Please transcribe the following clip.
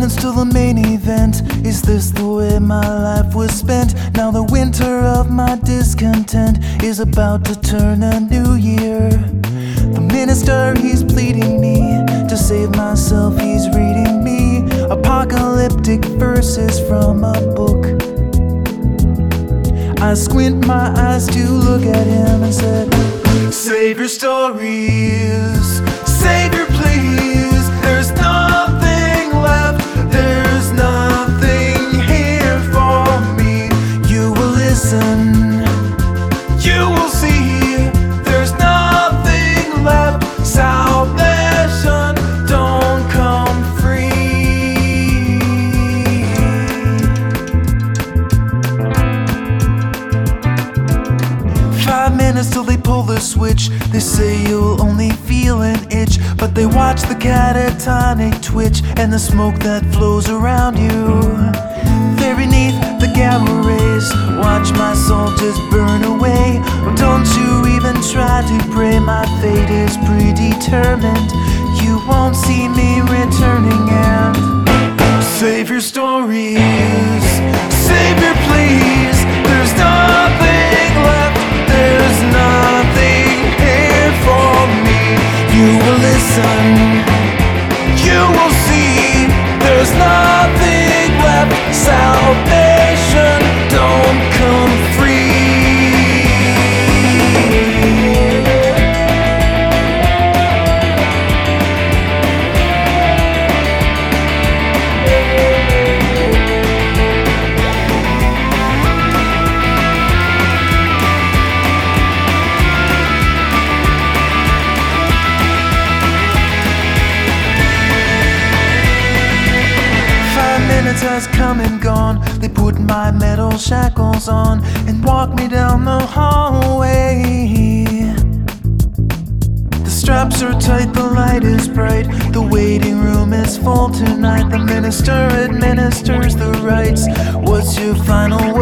minutes till the main event. Is this the way my life was spent? Now the winter of my discontent is about to turn a new year. The minister, he's pleading me to save myself, he's reading me apocalyptic verses from a book. I squint my eyes to look at him and said, save your stories, Savior please. There's nothing left, there's nothing here for me. You will listen, you will see, there's nothing left. Salvation don't come free. 5 minutes till they pull the switch. They say you'll only feel an itch, but they watch the catatonic twitch and the smoke that flows around you. There beneath the gamma rays, watch my soul just burn away. Oh, don't you even try to pray, my fate is predetermined. You won't see me returning. And save your stories, Savior please. There's nothing left, there's nothing here for me. You will listen, you will see, there's nothing left. Salvation don't come free. 5 minutes has come and gone. They put my metal shackles on and walk me down the hallway. The straps are tight, the light is bright, the waiting room is full tonight. The minister administers the rites. What's your final word?